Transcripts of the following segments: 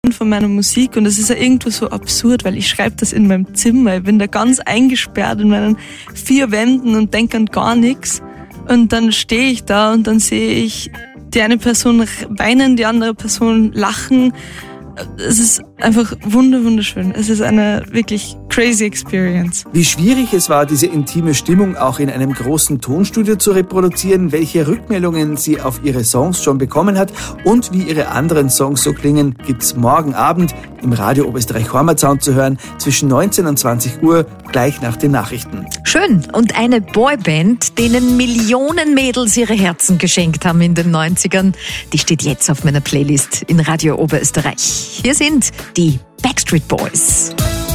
von meiner Musik und das ist ja irgendwo so absurd, weil ich schreibe das in meinem Zimmer. Ich bin da ganz eingesperrt in meinen 4 Wänden und denke an gar nichts. Und dann stehe ich da und dann sehe ich die eine Person weinen, die andere Person lachen. Es ist einfach wunderschön. Es ist eine wirklich crazy Experience. Wie schwierig es war, diese intime Stimmung auch in einem großen Tonstudio zu reproduzieren, welche Rückmeldungen sie auf ihre Songs schon bekommen hat und wie ihre anderen Songs so klingen, gibt's morgen Abend im Radio Oberösterreich Heimatsound zu hören, zwischen 19 und 20 Uhr, gleich nach den Nachrichten. Schön. Und eine Boyband, denen Millionen Mädels ihre Herzen geschenkt haben in den 90ern, die steht jetzt auf meiner Playlist in Radio Oberösterreich. Hier sind die Backstreet Boys.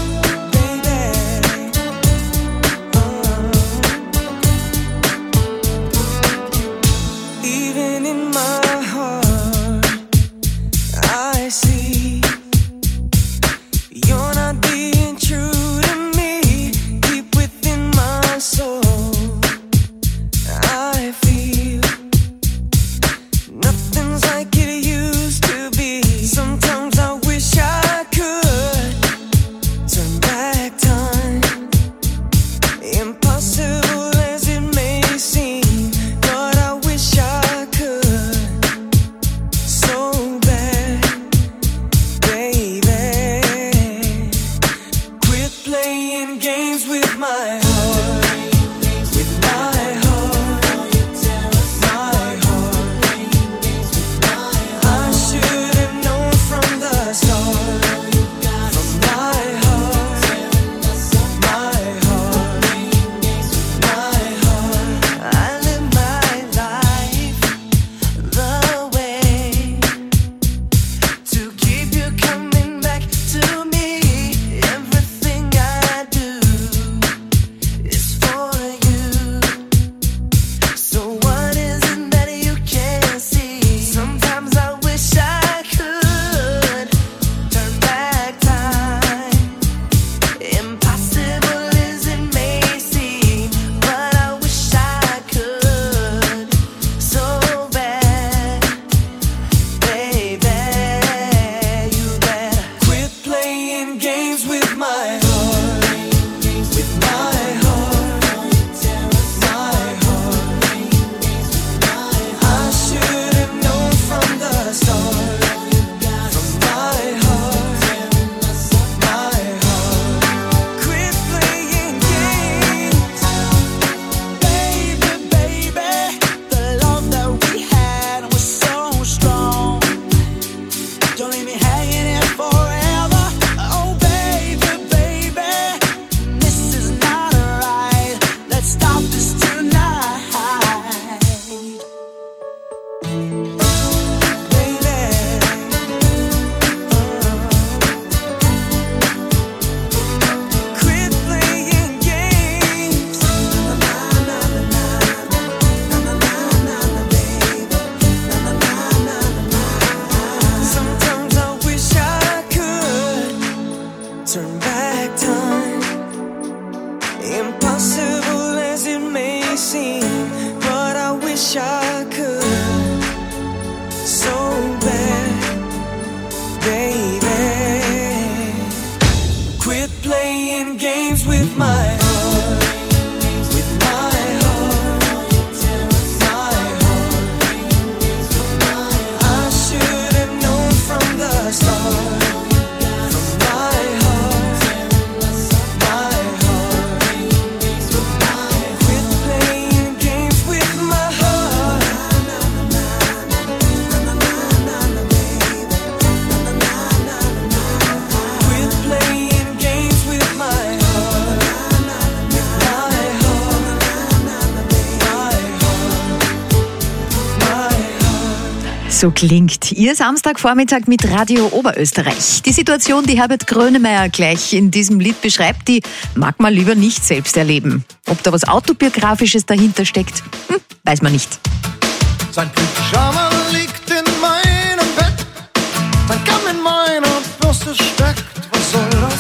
So klingt Ihr Samstagvormittag mit Radio Oberösterreich. Die Situation, die Herbert Grönemeyer gleich in diesem Lied beschreibt, die mag man lieber nicht selbst erleben. Ob da was Autobiografisches dahinter steckt, weiß man nicht. Sein Pyjama liegt in meinem Bett, sein Kamm in meiner Bürste steckt. Was soll das?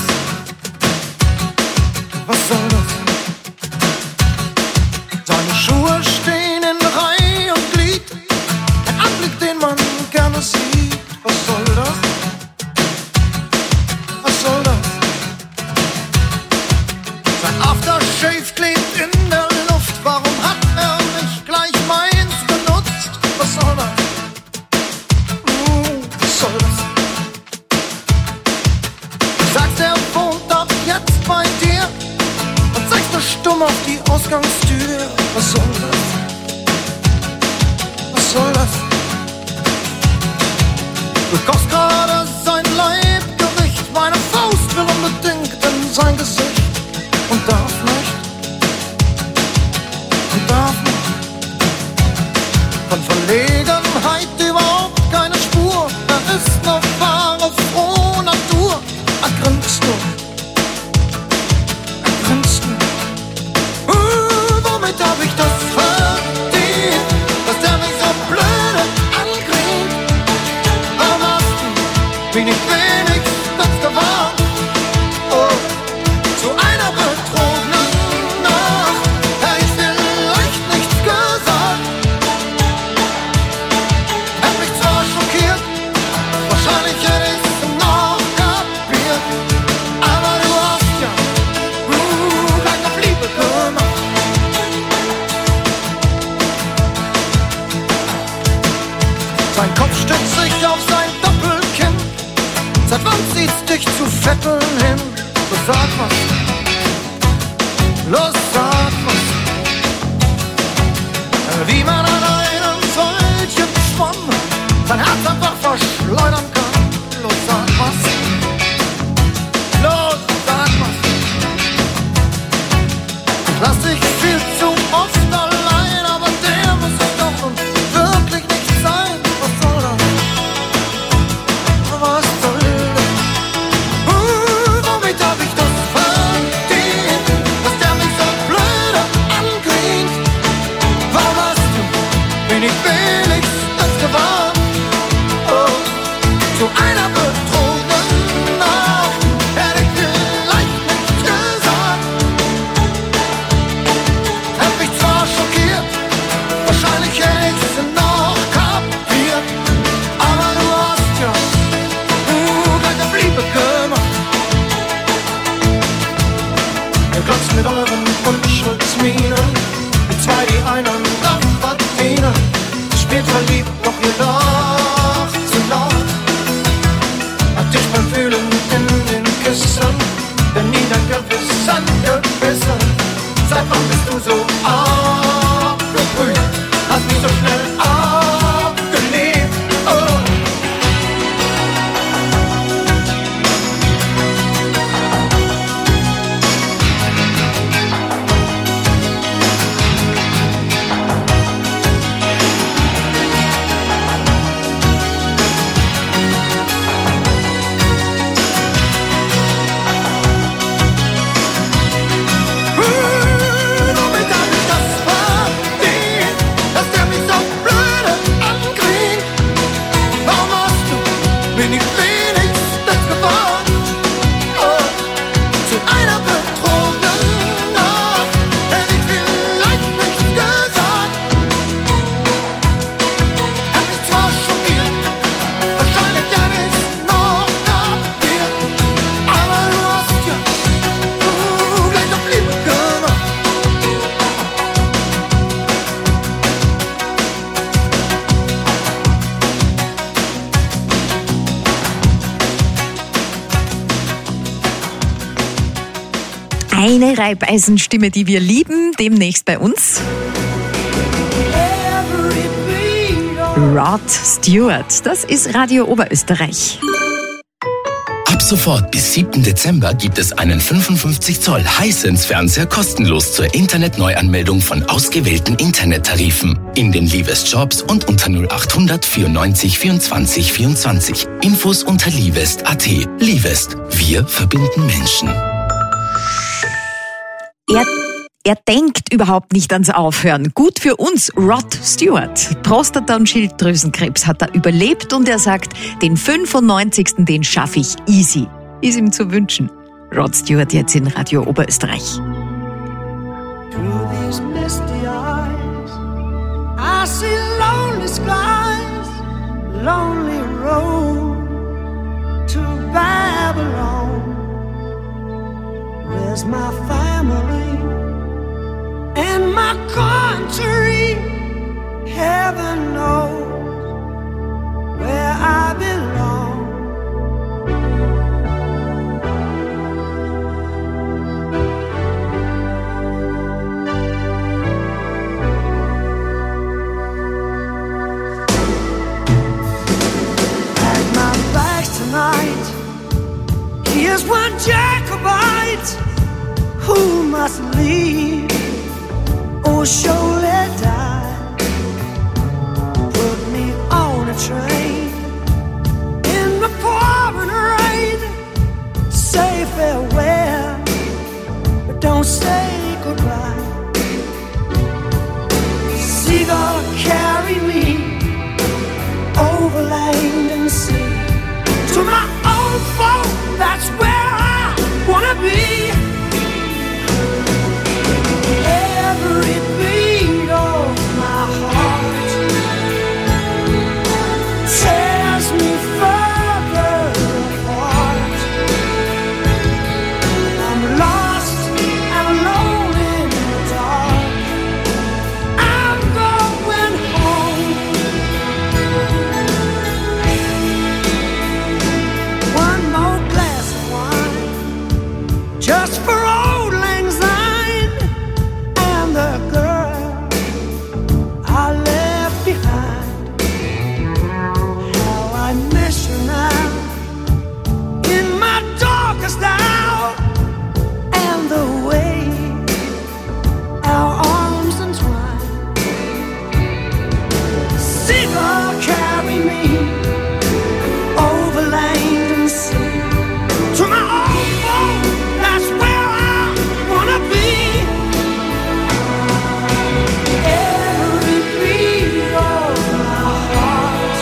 Was soll das? Seine Schuhe stehen in Reihe und Glied, ein Anblick, den man gerne sieht. Was soll das? Shave klebt in der Luft. Warum hat er nicht gleich meins benutzt? Was soll das? Was soll das? Sagt er wohnt ab jetzt bei dir und zeigst du stumm auf die Ausgangstür. Was soll das? Was soll das? Du kochst gerade sein Leibgericht, meine Faust will unbedingt in sein Gesicht und darf nicht, und darf nicht. Von Verlegenheit überhaupt keine Spur, er ist eine wahre, frohe Natur. Er grinst nur, womit hab ich das verdient, dass der mich so blöde angrinst? Warum hast du mich nicht wenigstens gewarnt? Oh, zu einer betrogenen Nacht hätte ich vielleicht nichts gesagt. Hätte mich zwar schockiert, wahrscheinlich hätte ich's noch kapiert, aber du hast ja gleich auf Liebe gemacht. Sein Kopf stützt sich auf sein Doppelkinn. Seit wann zieht's dich zu Vetteln hin? Los, sag was. Los, sag was. Wie man an einem solchen Schwamm sein Herz einfach verschleudern kann. Los, sag was. Los, sag was. Ich lass dich viel zu oft allein, aber der muss es doch und wirklich nicht sein. Was soll das? Was soll das? Womit hab ich das verdient, dass der mich so blöde angrinst? Warum hast du mich nicht wenigstens gewarnt? Oh, zu einer betrogenen Nacht hätte ich vielleicht nichts gesagt. Hätte mich zwar schockiert, wahrscheinlich hätte ich's noch kapiert, aber du hast ja gleich auf Liebe gemacht. Ihr glotzt mit euren Unschuldsmienen, wie zwei, die einander verdienen. Spielt verliebt, doch ihr lacht zu laut. Hat dich beim Fühlen in den Küssen, denn nie dein Gewissen gebissen. Seit wann bist du so abgebrüht? Hast mich so schnell abgelehnt. Oh. Womit hab ich das verdient, dass der mich so blöde angrinst? Warum hast du mich nicht wenigstens gewarnt? Oh, zu einer betrogenen Nacht hätte ich vielleicht nichts gesagt. Hätte mich zwar schockiert, wahrscheinlich hätte ich's noch kapiert, aber du hast ja gleich auf Liebe gemacht. Eine Reibeisenstimme, die wir lieben, demnächst bei uns. Rod Stewart, das ist Radio Oberösterreich. Ab sofort bis 7. Dezember gibt es einen 55 Zoll Hisense-Fernseher kostenlos zur Internetneuanmeldung von ausgewählten Internettarifen in den Livest Shops und unter 0800 94 24 24. Infos unter livest.at. Livest. Wir verbinden Menschen. Er denkt überhaupt nicht ans Aufhören. Gut für uns, Rod Stewart. Prostata- und Schilddrüsenkrebs hat er überlebt und er sagt, den 95. den schaffe ich easy. Ist ihm zu wünschen. Rod Stewart jetzt in Radio Oberösterreich. Through these misty eyes, I see lonely skies, lonely road to Babylon. Where's my family? leave or surely die. Put me on a train in the pouring rain. Say farewell, but don't say goodbye. Seagull, carry me over land and sea to my old folk. That's where I wanna be. Every beat of my heart tears me further apart. I'm lost and alone in the dark. I'm going home. One more glass of wine, just for old lang syne and the girl I left behind. How I miss her now in my darkest hour, and the way our arms entwine. Seagull, carry me over land and sea to my old home. That's where I wanna be. Every beat of my heart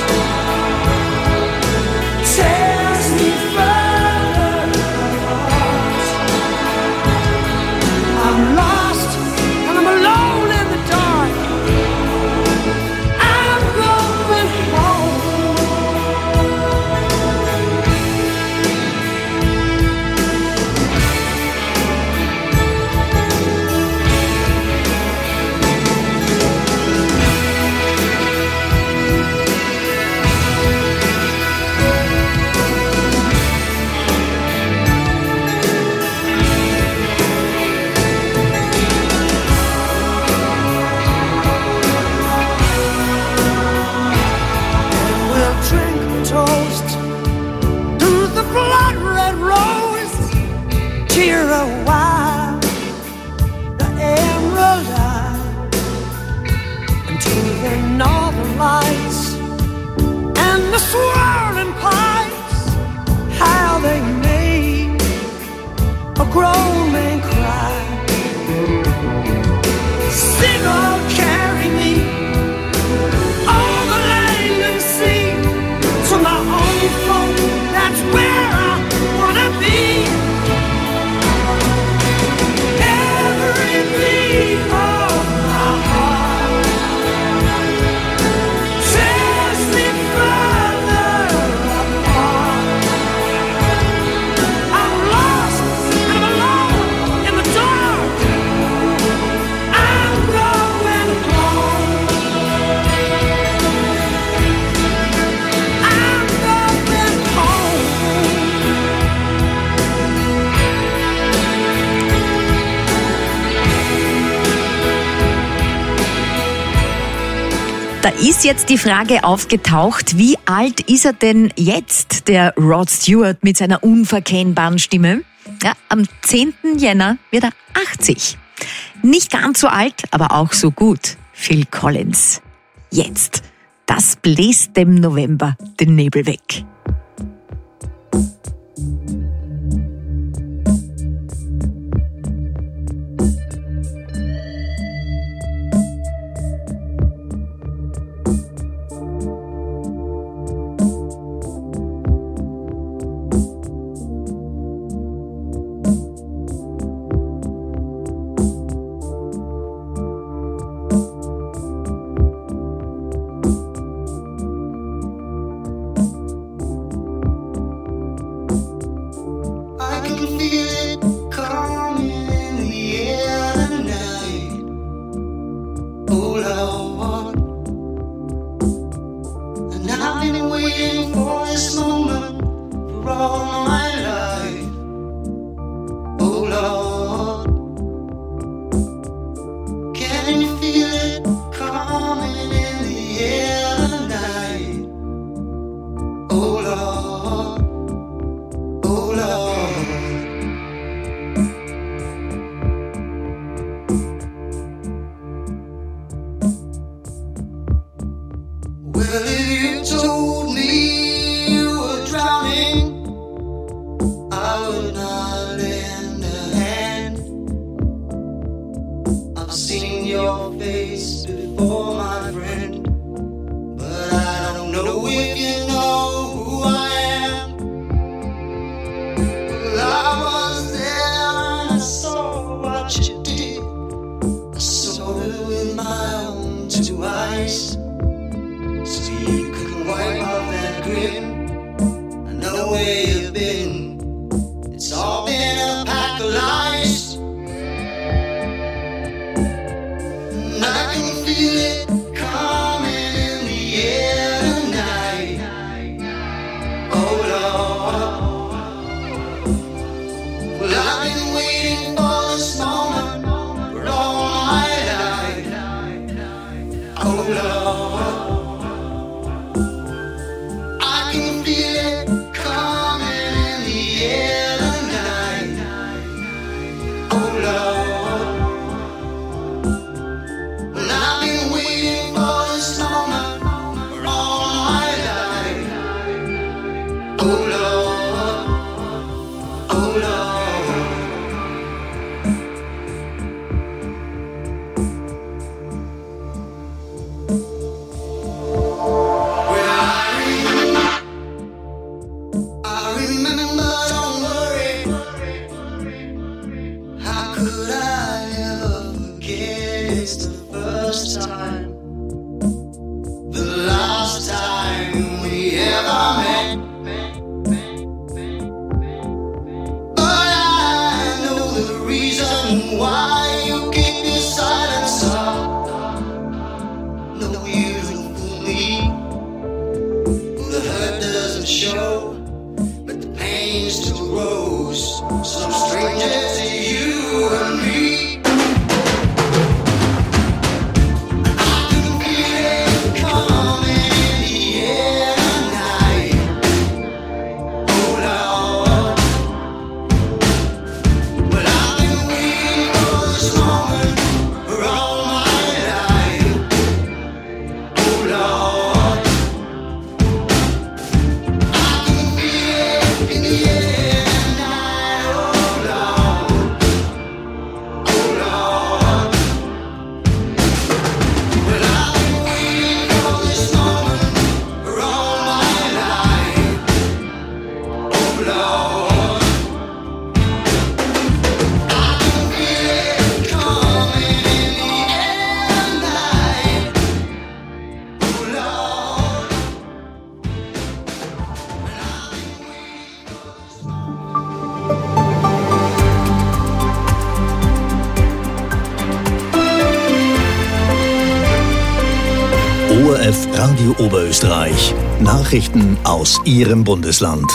tears me further apart. I'm lost and I'm alone in the dark. I'm going home. We'll drink a toast to the blood-red rose. Cheer a while, the emerald eye, and to the northern lights and the swirling pipes. How they made a grown man cry. Seagull, carry me over land and sea to my own home. That's where I wanna be. Every beat of my heart tears me further apart. I'm lost and I'm alone in the dark. I'm going home. I'm going home. Da ist jetzt die Frage aufgetaucht, wie alt ist er denn jetzt, der Rod Stewart mit seiner unverkennbaren Stimme? Ja, am 10. Jänner wird er 80. Nicht ganz so alt, aber auch so gut. Phil Collins. Jetzt. Das bläst dem November den Nebel weg. I've seen your face before, my friend, but I don't know if you know who I am. Well, I was there and I saw what you did. I saw it with my own two eyes. So you could wipe off that grin. I know where you've been. It's all been a pack of lies. And I can feel it coming in the air tonight. Oh Lord. Well, I've been waiting for this moment for all my life. Oh Lord. I can feel it coming in the air tonight. Oh Lord. Well, I've been waiting for this moment for all my life. Oh Lord. Oh Lord. I remember, don't worry. How could I ever forget? It's the first time, the last time we ever met. But I know the reason why you keep your silence up. No, you don't fool me. The hurt doesn't show, but the pain still grows. Some stranger to you and me. I can feel it coming in the air tonight. Oh Lord. But I've been waiting for this moment for all my life. Oh Lord. I can feel it in the air tonight. Oh Lord. Oh Lord. Well, I've been waiting for this moment for all my life. Oh Lord. I can feel it coming in the air tonight. Oh Lord. ORF Radio Oberösterreich. Nachrichten aus Ihrem Bundesland.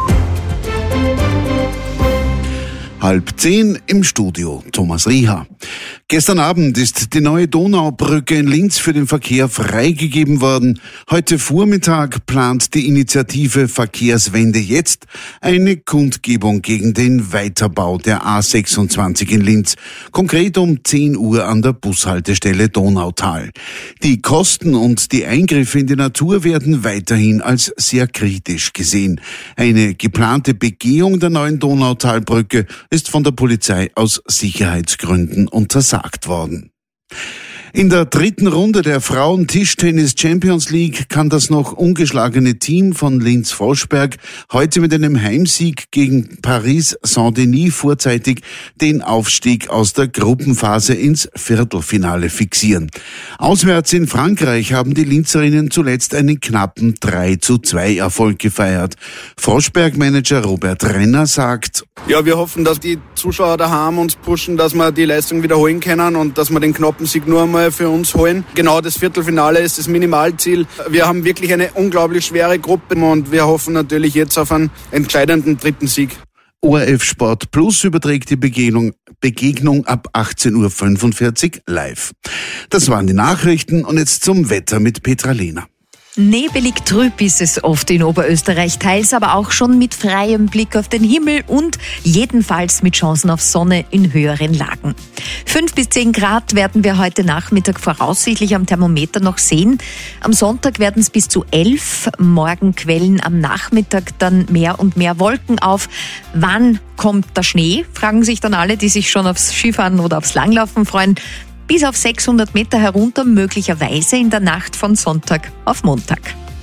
9:30 im Studio, Thomas Rieher. Gestern Abend ist die neue Donaubrücke in Linz für den Verkehr freigegeben worden. Heute Vormittag plant die Initiative Verkehrswende jetzt eine Kundgebung gegen den Weiterbau der A26 in Linz. Konkret um 10 Uhr an der Bushaltestelle Donautal. Die Kosten und die Eingriffe in die Natur werden weiterhin als sehr kritisch gesehen. Eine geplante Begehung der neuen Donautalbrücke ist von der Polizei aus Sicherheitsgründen untersagt worden. In der dritten Runde der Frauen-Tischtennis Champions League kann das noch ungeschlagene Team von Linz-Froschberg heute mit einem Heimsieg gegen Paris Saint-Denis vorzeitig den Aufstieg aus der Gruppenphase ins Viertelfinale fixieren. Auswärts in Frankreich haben die Linzerinnen zuletzt einen knappen 3:2 Erfolg gefeiert. Froschberg-Manager Robert Renner sagt: Ja, wir hoffen, dass die Zuschauer daheim uns pushen, dass wir die Leistung wiederholen können und dass wir den knappen Sieg nur einmal für uns holen. Genau, das Viertelfinale ist das Minimalziel. Wir haben wirklich eine unglaublich schwere Gruppe und wir hoffen natürlich jetzt auf einen entscheidenden dritten Sieg. ORF Sport Plus überträgt die Begegnung ab 18:45 Uhr live. Das waren die Nachrichten und jetzt zum Wetter mit Petra Lehner. Nebelig trüb ist es oft in Oberösterreich, teils aber auch schon mit freiem Blick auf den Himmel und jedenfalls mit Chancen auf Sonne in höheren Lagen. 5 bis 10 Grad werden wir heute Nachmittag voraussichtlich am Thermometer noch sehen. Am Sonntag werden es bis zu 11, morgen quellen am Nachmittag dann mehr und mehr Wolken auf. Wann kommt der Schnee? Fragen sich dann alle, die sich schon aufs Skifahren oder aufs Langlaufen freuen. bis auf 600 Meter herunter, möglicherweise in der Nacht von Sonntag auf Montag.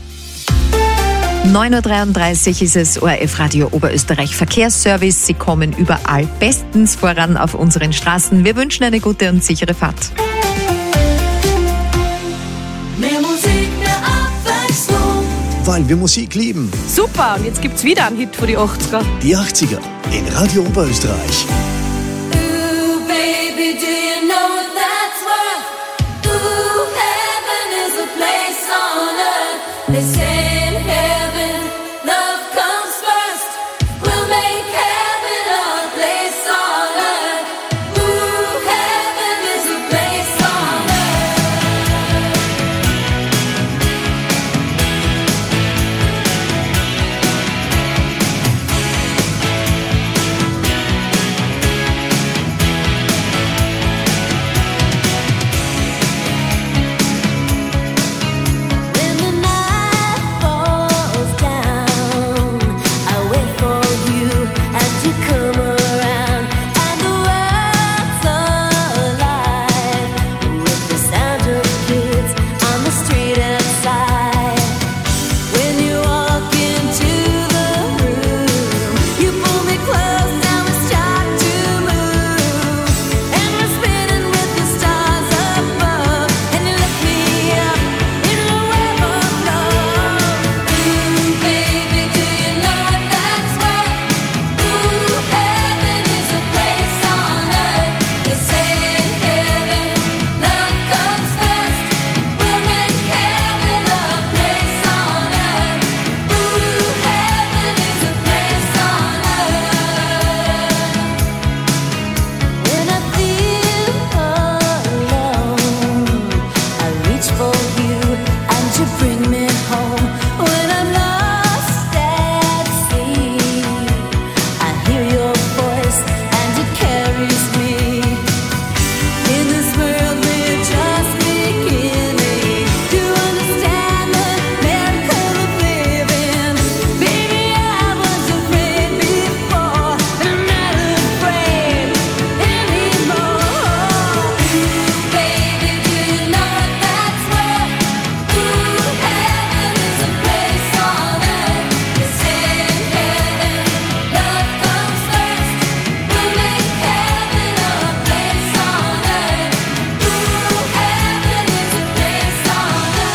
9.33 Uhr ist es, ORF Radio Oberösterreich Verkehrsservice. Sie kommen überall bestens voran auf unseren Straßen. Wir wünschen eine gute und sichere Fahrt. Mehr Musik, mehr Abwechslung. Weil wir Musik lieben. Super, und jetzt gibt's wieder einen Hit für die 80er. Die 80er in Radio Oberösterreich. Ooh, baby, do you know what that's worth? Ooh, heaven is a place on earth. They say in heaven, love comes first. We'll make heaven a place on earth. Ooh, heaven is a place on earth. When the night falls down, I wait for you and you come around, and the world's alive with the sound of kids on the street outside. When you walk into the room, you pull me close and we start to move, and we're spinning with the stars above, and you lift me up in a web of love. Ooh, baby, do you know what that's worth? Ooh, heaven is a place on earth. They say in heaven, love comes first. We'll make heaven a place on earth. Ooh, heaven is a place on earth. When I feel alone, I reach for you and you bring me home. When I'm lost at sea, I hear your voice and it carries me. In this world we're just beginning to understand the miracle of living. Baby, I was afraid before, but I'm not afraid anymore. Baby, do you know what that's worth? Ooh, heaven is a place on earth. They say in heaven, love comes first. We'll make heaven a place on earth. Ooh, heaven is a place on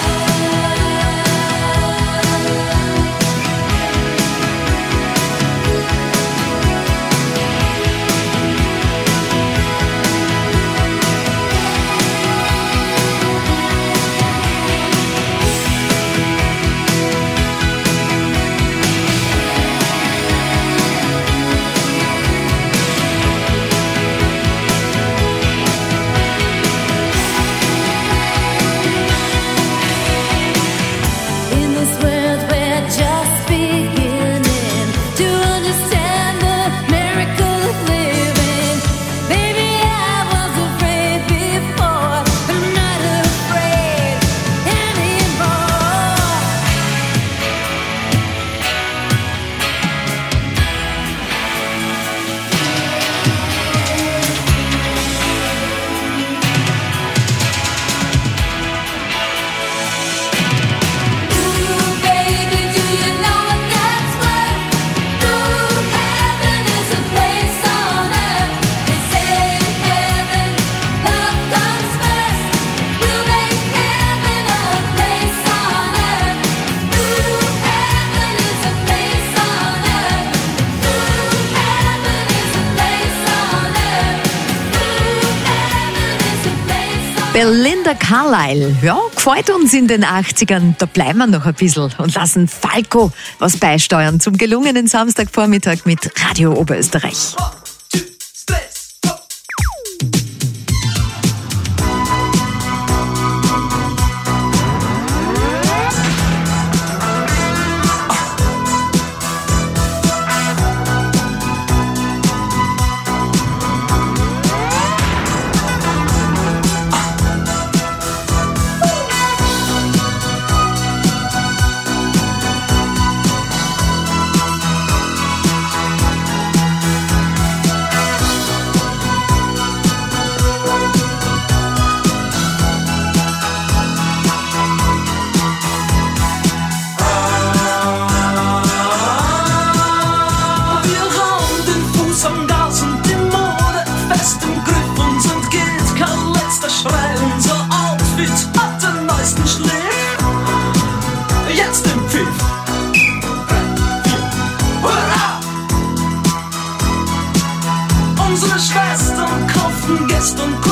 In this world we're just beginning to understand the miracle of living. Baby, I was afraid before, but I'm not afraid anymore. Ooh, baby, do you know what that's worth? Ooh, heaven is a place on earth. They say in heaven, love comes first. We'll make heaven a place on earth. Ooh, heaven is a place on earth. Ooh, heaven is a place on earth. Ooh, heaven is a place on earth. Belinda Carlisle, ja, gefällt uns in den 80ern. Da bleiben wir noch ein bisschen und lassen Falco was beisteuern zum gelungenen Samstagvormittag mit Radio Oberösterreich.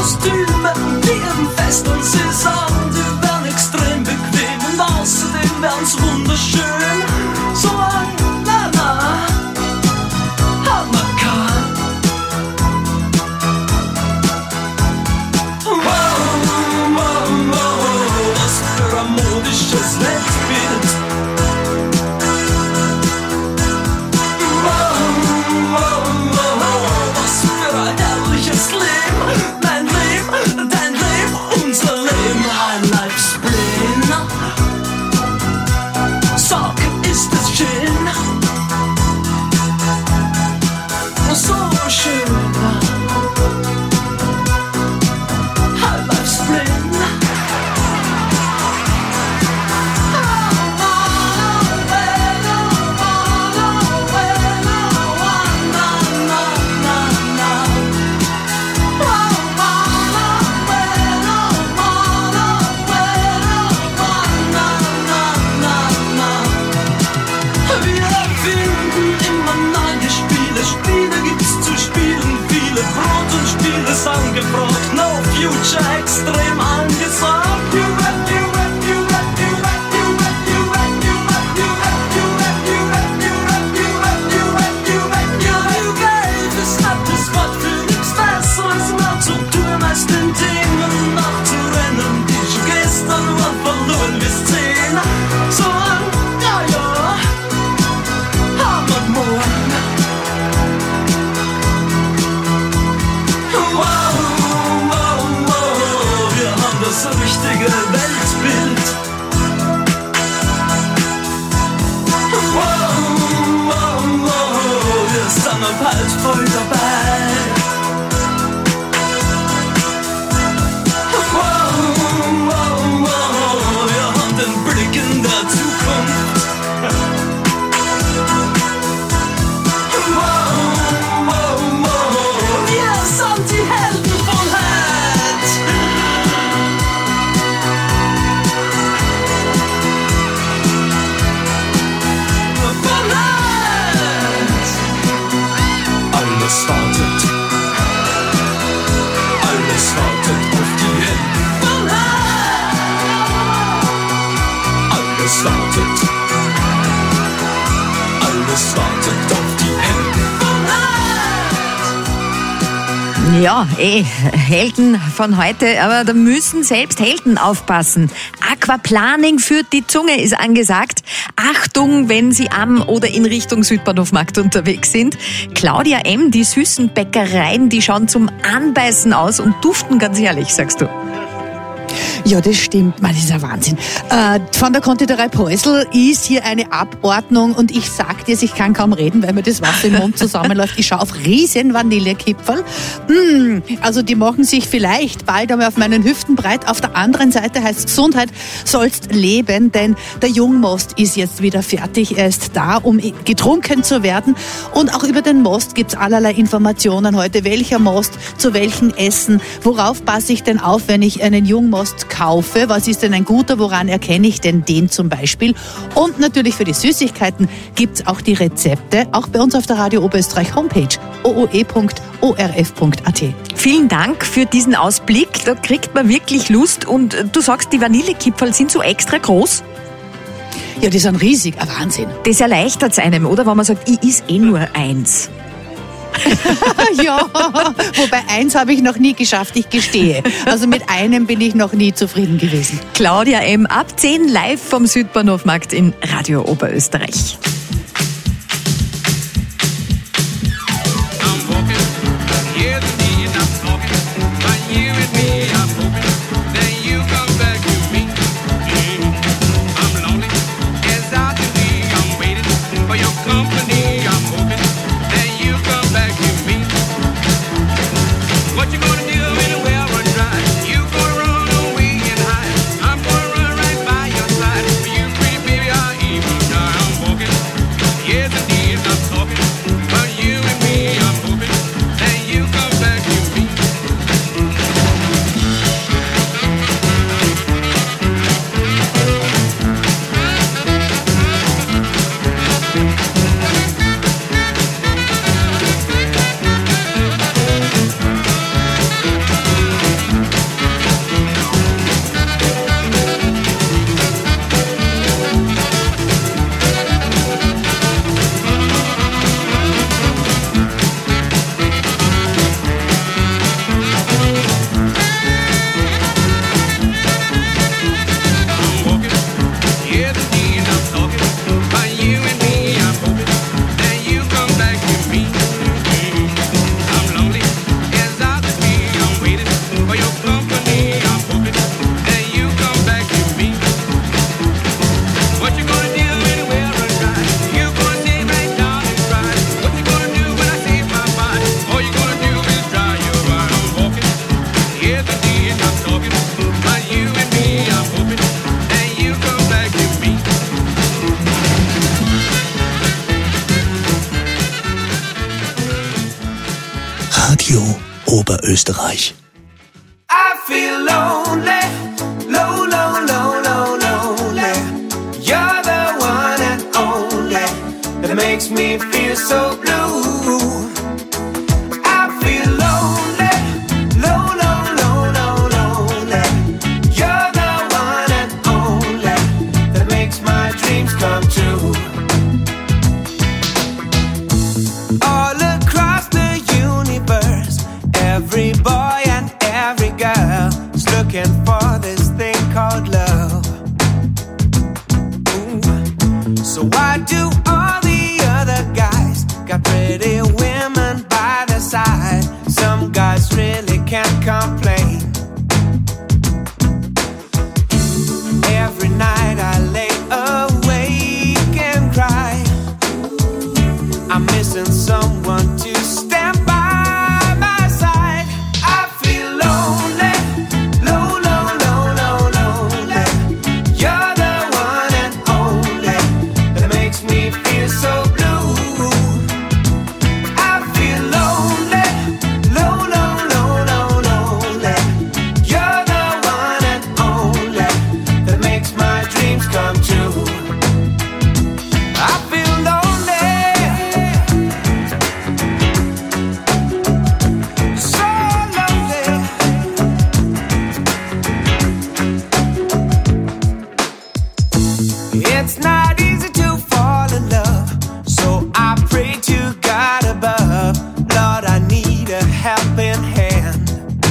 Kostüme und ihren fest und sie sagen, die wären extrem bequem und außerdem wären's wunderschön. So ein Nana hat man keinen. Wow, wow, wow, was für ein modisches Weltbild. Wow, wow, wow, was für ein herrliches Leben. Mein Leben, dein Leben, unser Leben, ein Lifespleen. Sag, ist es schön? So schön. Ein Lifespleen. Angefragt, no future extrem angesagt. You rap, you rap, you rap, you rap, you rap, you rap, you rap, you rap, you rap, you rap, you rap, you rap, you rap, you rap, you rap. New Wave ist nicht das Wort für nichts Besseres mehr zu tun, als den Dingen nachzurennen, die schon gestern war verloren bis 10. So ein, ja, haben wir morgen. Das richtige Weltbild. Wow, wow, wow, wir sind ab halt voll dabei. Wow, wow, wow, wir haben den Blick in der Zukunft. Wow, wow, wow, wir sind die Helden von heute. Alles wartet auf die Helden. Alles wartet auf die Helden. Ja, Helden von heute, aber da müssen selbst Helden aufpassen. Aquaplaning für die Zunge ist angesagt. Achtung, wenn Sie am oder in Richtung Südbahnhofmarkt unterwegs sind. Claudia M., die süßen Bäckereien, die schauen zum Anbeißen aus und duften ganz herrlich, sagst du. Ja, das stimmt. Man, das ist ein Wahnsinn. Von der Konditorei Päusl ist hier eine Abordnung und ich sag dir, ich kann kaum reden, weil mir das Wasser im Mund zusammenläuft. Ich schaue auf riesen Vanillekipferl. Also die machen sich vielleicht bald einmal auf meinen Hüften breit. Auf der anderen Seite heißt Gesundheit sollst leben, denn der Jungmost ist jetzt wieder fertig. Er ist da, um getrunken zu werden. Und auch über den Most gibt's allerlei Informationen heute. Welcher Most, zu welchem Essen, worauf passe ich denn auf, wenn ich einen Jungmost kaufe? Was ist denn ein guter? Woran erkenne ich denn den zum Beispiel? Und natürlich für die Süßigkeiten gibt's auch die Rezepte, auch bei uns auf der Radio Oberösterreich Homepage ooe.orf.at. Vielen Dank für diesen Ausblick. Da kriegt man wirklich Lust. Und du sagst, die Vanillekipferl sind so extra groß? Ja, die sind riesig. Ein Wahnsinn. Das erleichtert es einem, oder? Wenn man sagt, ich is nur eins. Ja, wobei eins habe ich noch nie geschafft, ich gestehe. Also mit einem bin ich noch nie zufrieden gewesen. Claudia M. ab 10 live vom Südbahnhofmarkt in Radio Oberösterreich. I'm gonna run right by your side. You pretty baby, I'll even die. I'm walking. Oberösterreich. I feel lonely, low, low, low, low, lonely. You're the one and only that makes me feel so blue. I feel lonely, low, low, low, low, lonely. You're the one and only that makes my dreams come true. All across the universe, every boy and every girl is looking for this thing called love. Ooh. So why do all the other guys got pretty women by their side? Some guys really can't complain. Every night I lay awake and cry. I'm missing someone to stand by my side. I feel lonely, low, low, low, low, lonely. You're the one and only that makes me feel so blue. I feel lonely, low, low, low, low, lonely. You're the one and only that makes my dreams come true. I feel lonely, so lonely. It's not easy to fall in love, so I pray to God above. Lord, I need a helping hand.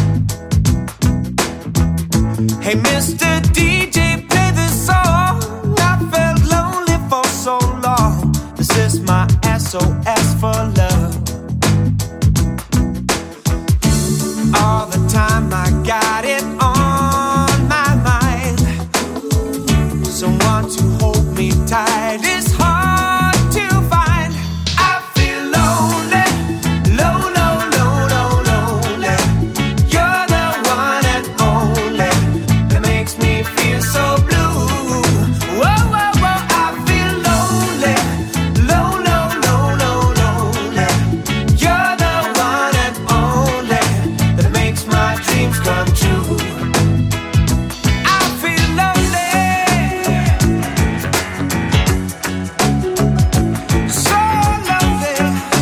Hey, Mr. DJ, play this song. I felt lonely for so long. This is my SOS for love. All the time I got it on my mind. Someone to hold me tight is hard to find. I feel lonely, low, low, low, low, lonely. You're the one and only that makes me feel so blue. Whoa, whoa, whoa, I feel lonely, low, low, low, low, lonely. You're the one and only that makes my dreams come true. I feel lonely, so lonely.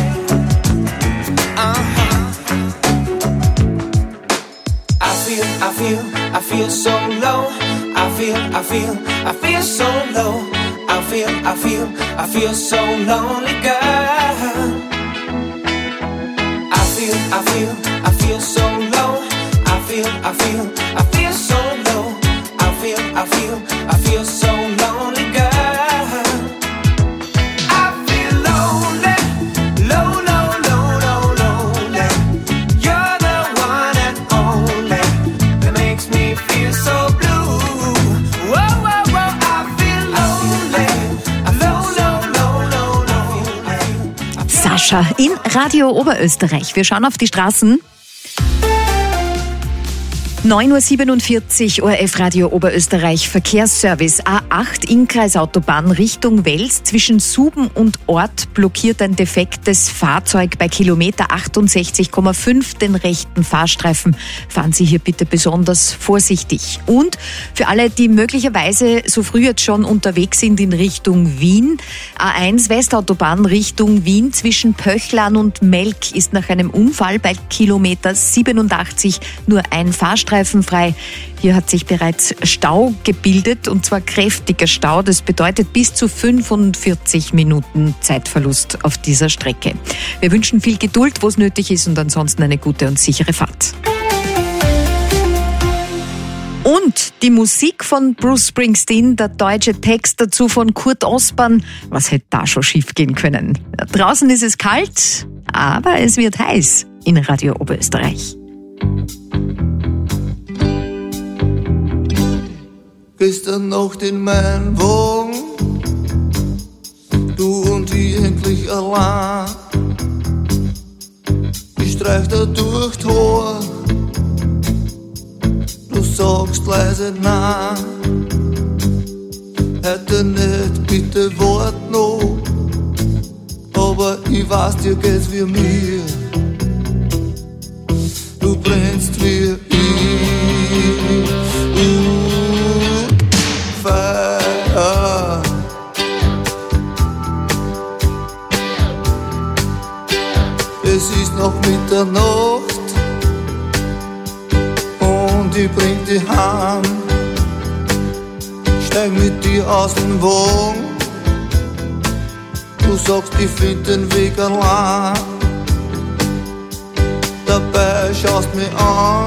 I feel so low. I feel so low. I feel so lonely, girl. I feel so low. I feel so low. I feel so lonely, girl. I feel lonely, low, low, low, low, lonely. You're the one and only that makes me feel so blue. Whoa, whoa, whoa, I feel lonely, low, low, low, low, low. Sascha in Radio Oberösterreich. Wir schauen auf die Straßen. 9.47 Uhr, ORF Radio Oberösterreich, Verkehrsservice. A8 Innkreisautobahn Richtung Wels. Zwischen Suben und Ort blockiert ein defektes Fahrzeug bei Kilometer 68,5 den rechten Fahrstreifen. Fahren Sie hier bitte besonders vorsichtig. Und für alle, die möglicherweise so früh jetzt schon unterwegs sind in Richtung Wien, A1 Westautobahn Richtung Wien zwischen Pöchlan und Melk ist nach einem Unfall bei Kilometer 87 nur ein Fahrstreifen frei. Hier hat sich bereits Stau gebildet, und zwar kräftiger Stau. Das bedeutet bis zu 45 Minuten Zeitverlust auf dieser Strecke. Wir wünschen viel Geduld, wo es nötig ist, und ansonsten eine gute und sichere Fahrt. Und die Musik von Bruce Springsteen, der deutsche Text dazu von Kurt Osborn. Was hätte da schon schief gehen können? Draußen ist es kalt, aber es wird heiß in Radio Oberösterreich. Gestern Nacht in meinem Wagen, du und ich endlich allein. Ich streich da durch die Haare, du sagst leise nein. Heute nicht, bitte wart noch, aber ich weiß, dir geht's wie mir. Du ich bring dich heim. Steig mit dir aus dem Wagen. Du sagst, ich find den Weg allein. Dabei schaust mich an,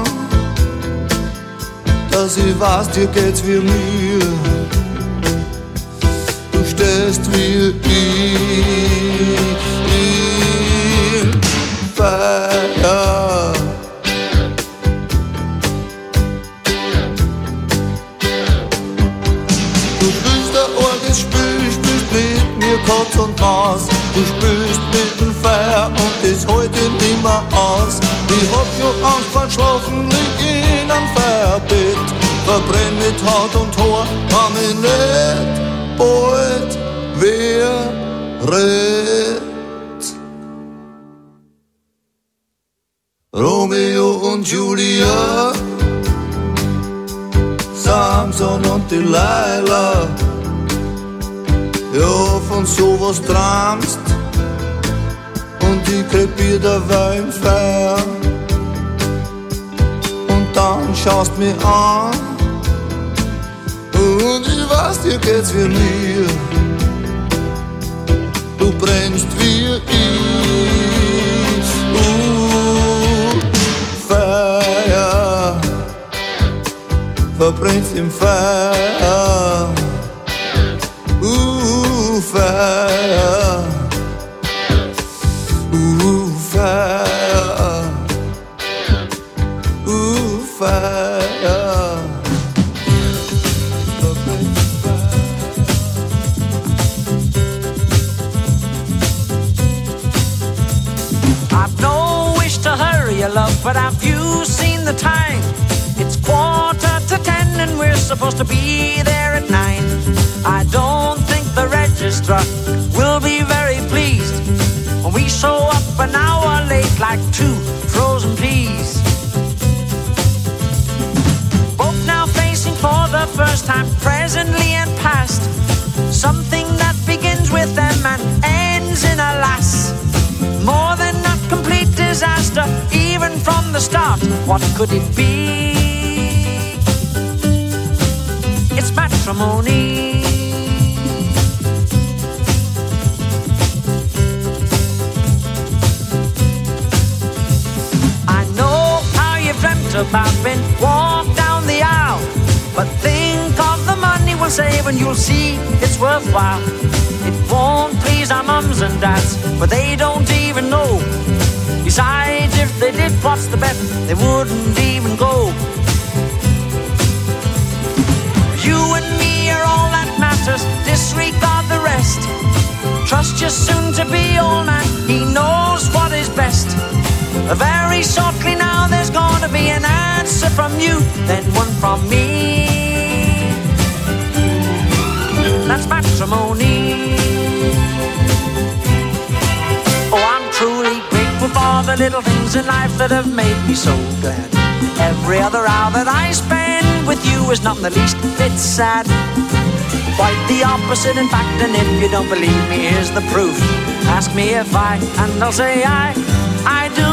dass ich weiß, dir geht's wie mir. Du stehst wie ich, Feier. Du spielst ein orges Spiel, spielst mit mir Katz und Maus. Du spielst mit dem Feuer und das hält dich nimmer aus. Ich hab schon Angst vor Schlafen, lieg in einem Feuerbett. Verbrenn mit Haut und Haar, kann mich nicht bald wehret. Romeo und Julia, Samson und Delilah. Ja, von sowas träumst und ich krepier dabei im Feuer. Und dann schaust mich an und ich weiß, dir geht's wie mir. Du brennst wie ich, Feuer, verbrennst im Feuer. Fire, fire, fire. I've no wish to hurry you, love, but have you seen the time? It's 10:15 and we're supposed to be there at 9. I don't think the registrar will be very pleased when we show up an hour late like two frozen peas. Both now facing for the first time, presently and past, something that begins with them and ends in a lass. More than a complete disaster, even from the start. What could it be? It's matrimony. About being walk down the aisle, but think of the money we'll save and you'll see it's worthwhile. It won't please our mums and dads, but they don't even know. Besides, if they did, what's the bet? They wouldn't even go. You and me are all that matters, disregard the rest. Trust your soon-to-be old man, he knows what is best. Very shortly now there's gonna be an answer from you, then one from me. That's matrimony. Oh, I'm truly grateful for the little things in life that have made me so glad. Every other hour that I spend with you is not in the least bit sad. Quite the opposite, in fact, and if you don't believe me, here's the proof. Ask me if I, and I'll say I do.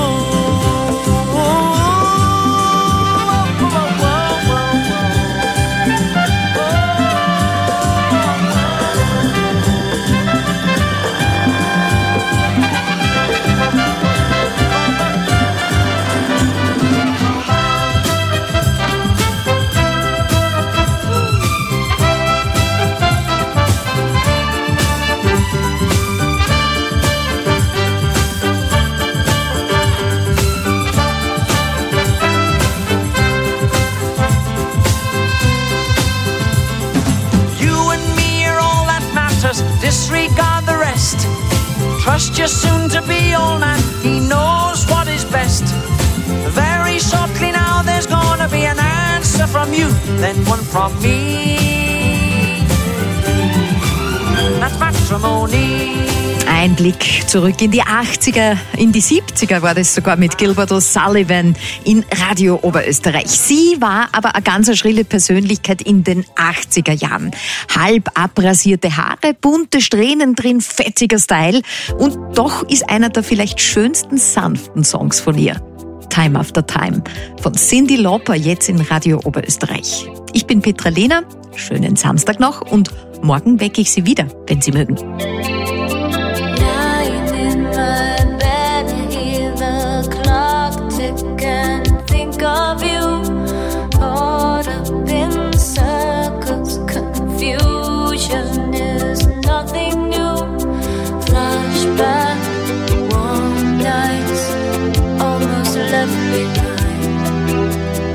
Disregard the rest. Trust your soon-to-be old man, he knows what is best. Very shortly now there's gonna be an answer from you, then one from me. That's matrimony. Ein Blick zurück in die 80er, in die 70er war das sogar mit Gilbert O'Sullivan in Radio Oberösterreich. Sie war aber eine ganz schrille Persönlichkeit in den 80er Jahren. Halb abrasierte Haare, bunte Strähnen drin, fettiger Style und doch ist einer der vielleicht schönsten sanften Songs von ihr Time After Time von Cyndi Lauper, jetzt in Radio Oberösterreich. Ich bin Petra Lehner, schönen Samstag noch und morgen wecke ich Sie wieder, wenn Sie mögen. Lying in my bed, hear the clock tick and think of you. Caught up in circles, confusion is nothing new. Flashback, warm nights, almost left behind.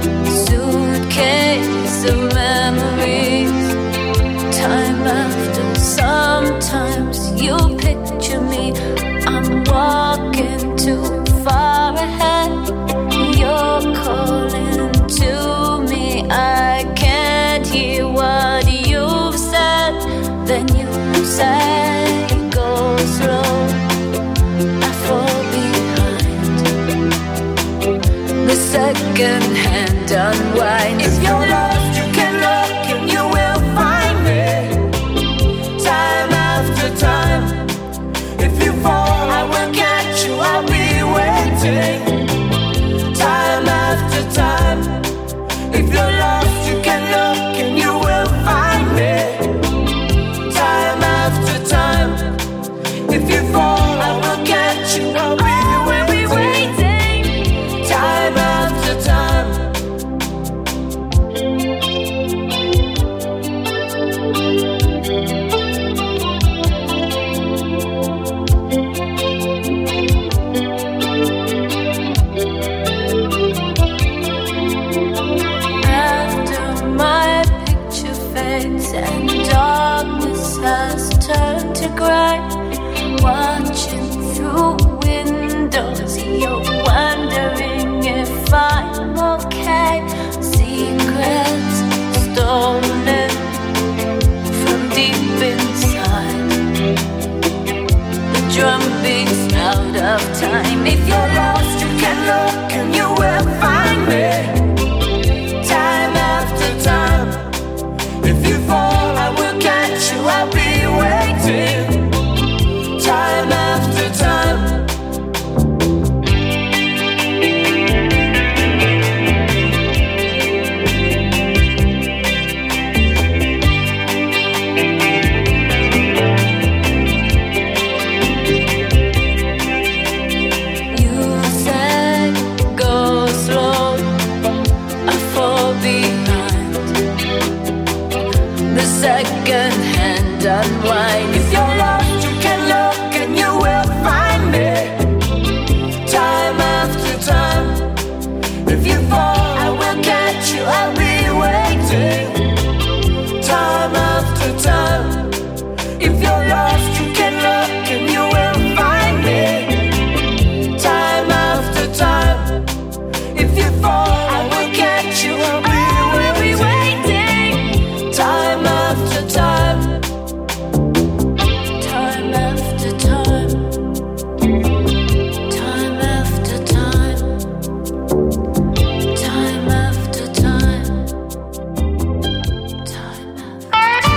Suitcase of memories, time after. Sometimes you picture me, I'm walking too far ahead. You're calling to me, I can't hear what you've said. Then you say, go slow, I fall behind. The second hand unwind. If you're lost, you can look and you will find me. Time after time. If you fall, I will catch you, I'll be waiting. Time after time. If you're lost, you can look and you will find me. Time after time. If you fall, I will catch you, I'll be waiting. Time after time. After my picture fades and darkness has turned to grey, watching through windows, you're wondering if I'm okay. Secrets stolen from deep inside. The drum beats out of time. If you're lost, you can look and you will find me. Time after time. If you fall, I will catch you, I'll be waiting. Time after time. You said go slow, I fall behind. The second hand unwind. If you're lost, you can look and you will find me. Time after time. If you fall, I will catch you, I'll be waiting. Time after time. If you're lost, you can look and you will find me. Time after time. If you fall, I will catch you, I'll be waiting. Time after time. Time after time. Time after time. Time after time. Time after.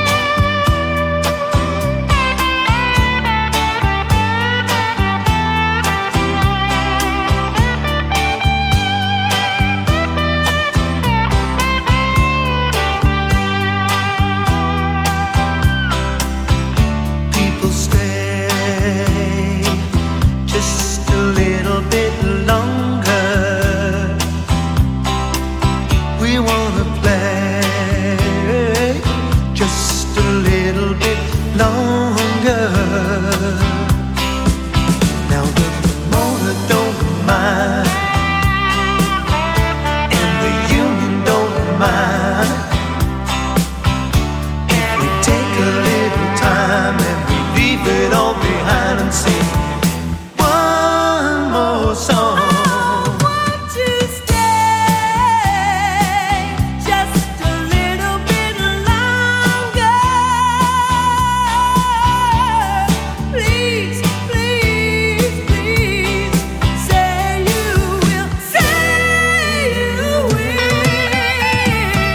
People stay just a little bit longer. We wanna play just a little bit longer. Now the promoter don't mind, and the union don't mind. If we take a little time and we leave it all behind and sing one more song. Say you will.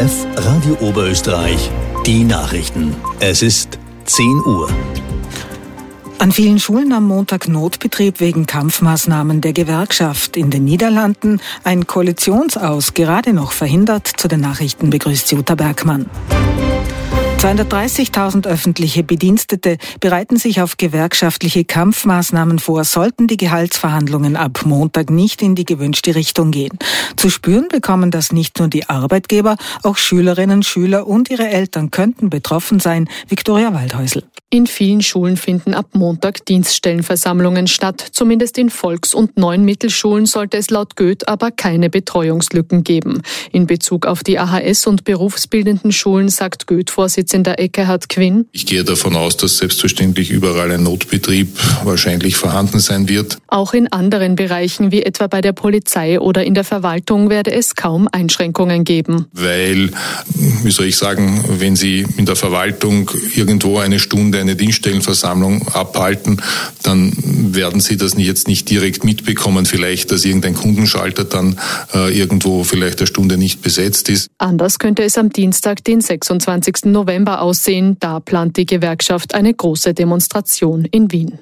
ORF Radio Oberösterreich, die Nachrichten. Es ist 10 Uhr. An vielen Schulen am Montag Notbetrieb wegen Kampfmaßnahmen der Gewerkschaft. In den Niederlanden ein Koalitionsaus gerade noch verhindert. Zu den Nachrichten begrüßt Jutta Bergmann. 230.000 öffentliche Bedienstete bereiten sich auf gewerkschaftliche Kampfmaßnahmen vor, sollten die Gehaltsverhandlungen ab Montag nicht in die gewünschte Richtung gehen. Zu spüren bekommen das nicht nur die Arbeitgeber, auch Schülerinnen, Schüler und ihre Eltern könnten betroffen sein. Viktoria Waldhäusl. In vielen Schulen finden ab Montag Dienststellenversammlungen statt. Zumindest in Volks- und 9 Mittelschulen sollte es laut Goeth aber keine Betreuungslücken geben. In Bezug auf die AHS- und berufsbildenden Schulen sagt Goeth-Vorsitzender Eckehard Quinn: Ich gehe davon aus, dass selbstverständlich überall ein Notbetrieb wahrscheinlich vorhanden sein wird. Auch in anderen Bereichen, wie etwa bei der Polizei oder in der Verwaltung, werde es kaum Einschränkungen geben. Weil, wie soll ich sagen, wenn Sie in der Verwaltung irgendwo eine Stunde eine Dienststellenversammlung abhalten, dann werden Sie das jetzt nicht direkt mitbekommen, vielleicht, dass irgendein Kundenschalter dann irgendwo vielleicht eine Stunde nicht besetzt ist. Anders könnte es am Dienstag, den 26. November aussehen. Da plant die Gewerkschaft eine große Demonstration in Wien.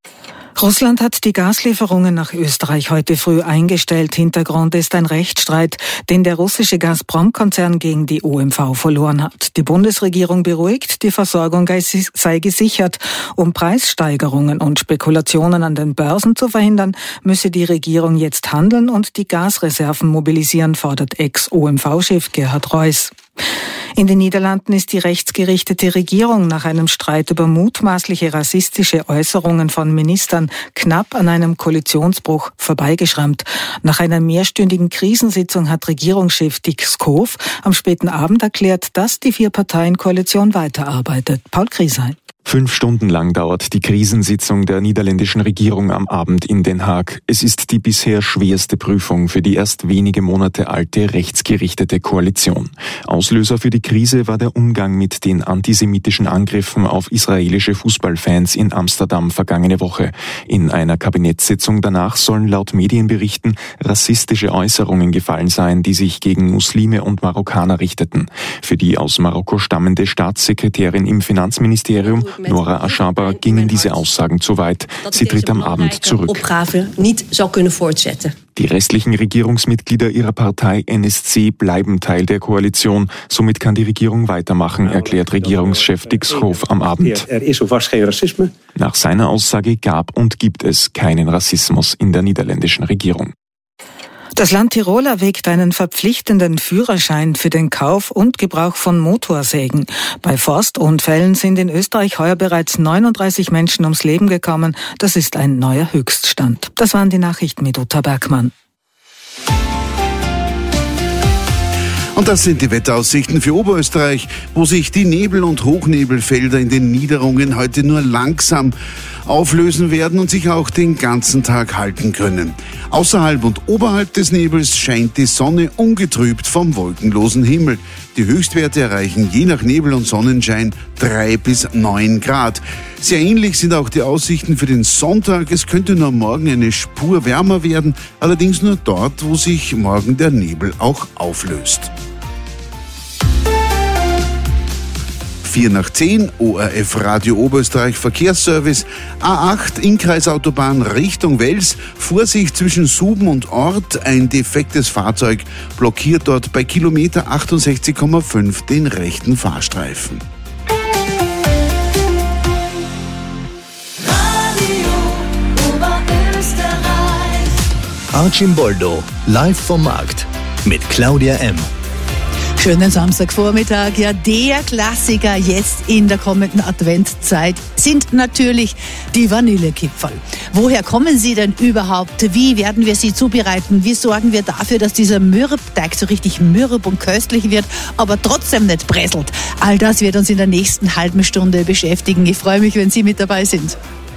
Russland hat die Gaslieferungen nach Österreich heute früh eingestellt. Hintergrund ist ein Rechtsstreit, den der russische Gazprom-Konzern gegen die OMV verloren hat. Die Bundesregierung beruhigt, die Versorgung sei gesichert. Um Preissteigerungen und Spekulationen an den Börsen zu verhindern, müsse die Regierung jetzt handeln und die Gasreserven mobilisieren, fordert Ex-OMV-Chef Gerhard Reuss. In den Niederlanden ist die rechtsgerichtete Regierung nach einem Streit über mutmaßliche rassistische Äußerungen von Ministern knapp an einem Koalitionsbruch vorbeigeschrammt. Nach einer mehrstündigen Krisensitzung hat Regierungschef Dick Schoof am späten Abend erklärt, dass die 4-Parteien-Koalition weiterarbeitet. Paul Griesheim. 5 Stunden lang dauert die Krisensitzung der niederländischen Regierung am Abend in Den Haag. Es ist die bisher schwerste Prüfung für die erst wenige Monate alte rechtsgerichtete Koalition. Auslöser für die Krise war der Umgang mit den antisemitischen Angriffen auf israelische Fußballfans in Amsterdam vergangene Woche. In einer Kabinettssitzung danach sollen laut Medienberichten rassistische Äußerungen gefallen sein, die sich gegen Muslime und Marokkaner richteten. Für die aus Marokko stammende Staatssekretärin im Finanzministerium Nora Aschaba gingen diese Aussagen zu weit. Sie tritt am Abend zurück. Die restlichen Regierungsmitglieder ihrer Partei NSC bleiben Teil der Koalition. Somit kann die Regierung weitermachen, erklärt Regierungschef Dick Schoof am Abend. Nach seiner Aussage gab und gibt es keinen Rassismus in der niederländischen Regierung. Das Land Tirol erwägt einen verpflichtenden Führerschein für den Kauf und Gebrauch von Motorsägen. Bei Forstunfällen sind in Österreich heuer bereits 39 Menschen ums Leben gekommen. Das ist ein neuer Höchststand. Das waren die Nachrichten mit Jutta Bergmann. Und das sind die Wetteraussichten für Oberösterreich, wo sich die Nebel- und Hochnebelfelder in den Niederungen heute nur langsam auflösen werden und sich auch den ganzen Tag halten können. Außerhalb und oberhalb des Nebels scheint die Sonne ungetrübt vom wolkenlosen Himmel. Die Höchstwerte erreichen je nach Nebel und Sonnenschein 3 bis 9 Grad. Sehr ähnlich sind auch die Aussichten für den Sonntag. Es könnte nur morgen eine Spur wärmer werden, allerdings nur dort, wo sich morgen der Nebel auch auflöst. 4:10, ORF Radio Oberösterreich Verkehrsservice. A8 Innkreisautobahn Richtung Wels. Vorsicht zwischen Suben und Ort. Ein defektes Fahrzeug blockiert dort bei Kilometer 68,5 den rechten Fahrstreifen. Archimboldo, live vom Markt mit Claudia M. Schönen Samstagvormittag. Ja, der Klassiker jetzt in der kommenden Adventszeit sind natürlich die Vanillekipferl. Woher kommen sie denn überhaupt? Wie werden wir sie zubereiten? Wie sorgen wir dafür, dass dieser Mürbteig so richtig mürb und köstlich wird, aber trotzdem nicht bresselt? All das wird uns in der nächsten halben Stunde beschäftigen. Ich freue mich, wenn Sie mit dabei sind.